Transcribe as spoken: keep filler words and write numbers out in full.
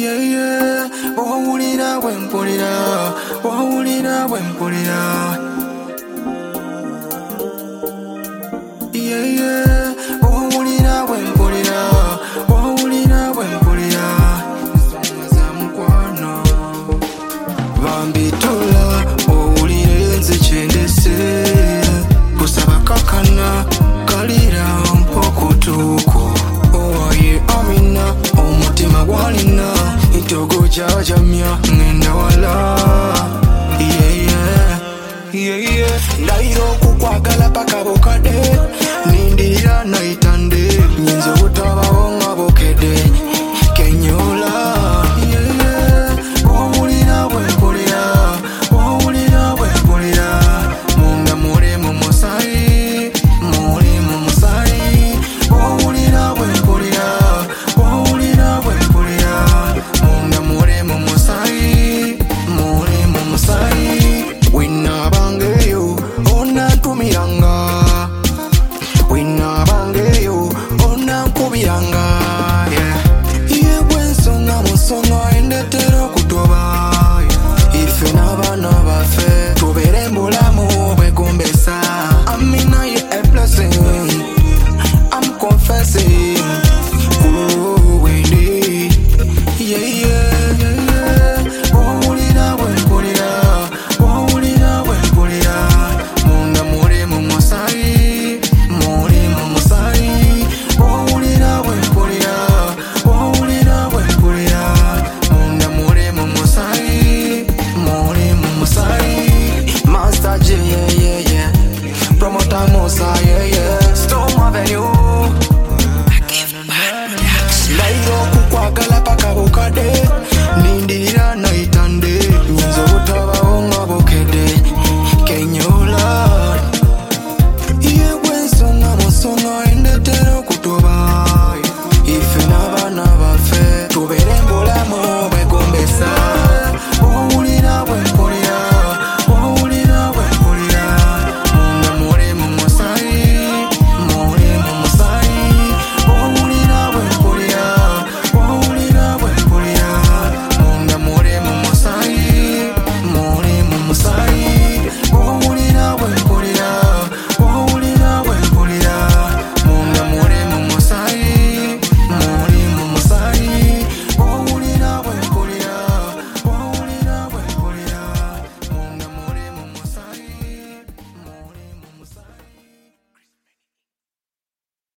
Yeah, yeah, wawulira wempulira, wawulira wempulira. Yeah, yeah, wawulira wempulira, wawulira wempulira. Nsonga za mukwano bambitola, owulire nze kyendese. Kusaba kakana, kalira mpokutuko. Owaye amina, omutima gwalina. Itogo jajamya ngenda wala. Yeah, yeah, yeah, yeah. Ndairo kukwagala paka bokade. Nindira naitande. Nyinzo utabawo nga bokede. Kenyo